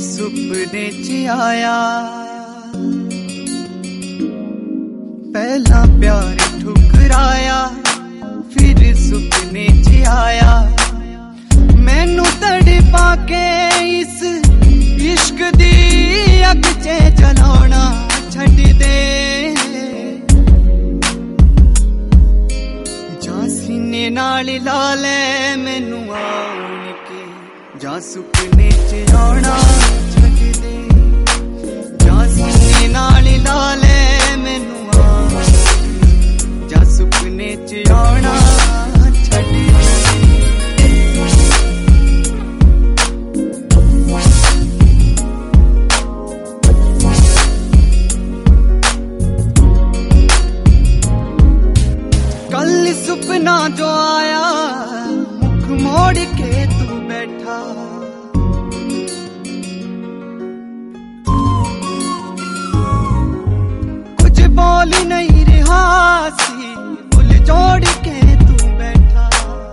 सुपने च आया, पहला प्यार ठुकराया, फिर सुपने च आया। मैनू तड़पा के इस इश्क दी अग च जलाना छड्ड दे, जा सीने नाल ला ले मैनू आन के, जा सुपने च आना छड्ड दे, जा सीने नाल ला ले मैनू आन के, जा सुपने च आना छड्ड दे। कल सुपना जो आया, मुख मोड़ के तू बैठा, कुछ बोल नहीं रहा सी, दिल जोड़ के तू बैठा।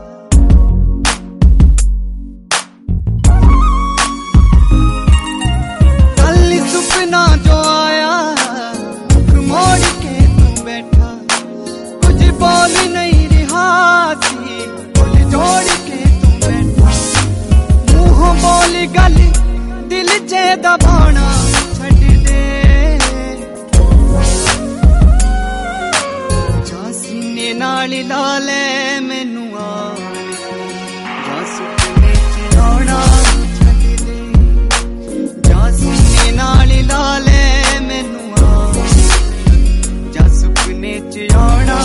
कल सुपना जो आया, मुख मोड़ के तू बैठा, कुछ बोल नहीं रहा सी, दिल जोड़ के तू बैठा। मुंह बोल गल दिल च दबाना छड्ड दे, जा सीने नाल ला ले मैनू आन के, जा सुपने च आना छड्ड दे, जा सीने नाल ला ले मैनू आन के, जा सुपने च आना।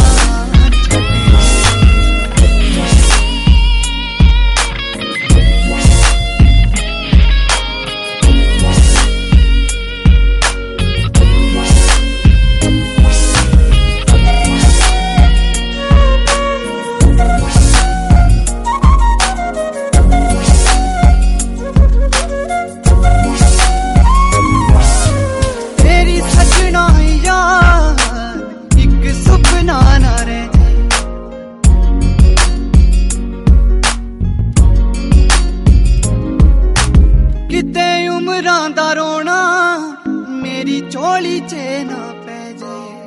किते उमरां दा रोना मेरी झोली च ना पै जाए,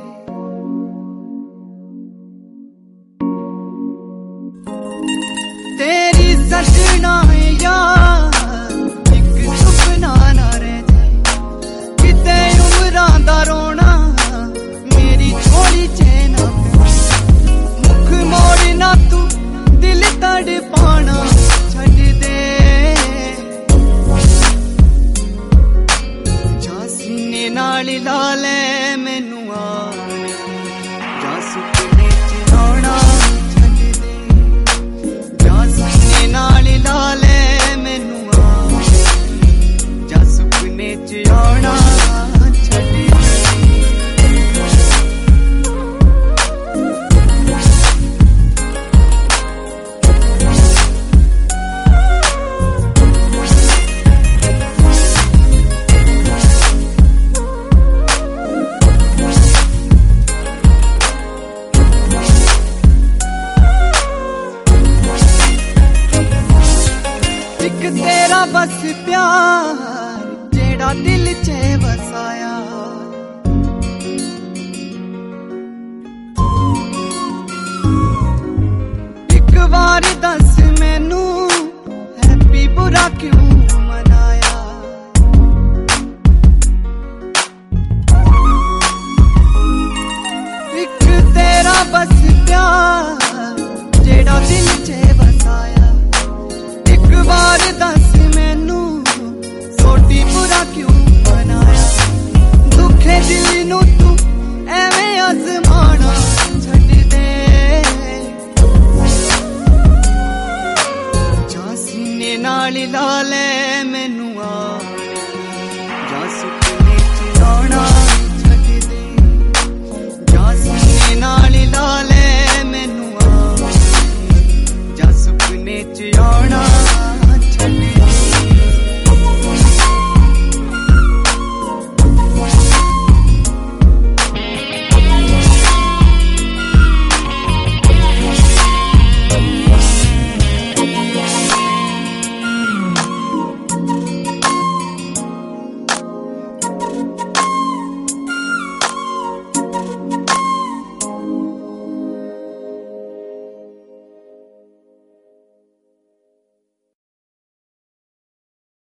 तेरी सजना यार एक सुपना ना रह जाए। किते उमरां दा रोना मेरी झोली च ना पै जाए, मुख मोड़ना तू दिल तड़पाना छड्ड दे, नाल ला ले मैनू आन के, जा सुपने च आना छड्ड दे, जा सीने नाल ला ले मैनू आन के, जा सुपने च आना छड्ड दे। तेरा बस प्यार जेड़ा दिल च वसाया, एक बार दस मैनू हैप्पी बुरा क्यों मनाया। एक तेरा बस प्यार जेड़ा दिल च वसाया, एक बार दस मैनू सोटी बुरा क्यों बनाया। दुखे दिल नू तू एवें आजमाना छड्ड दे, जा सीने नाल ला ले मैनू आन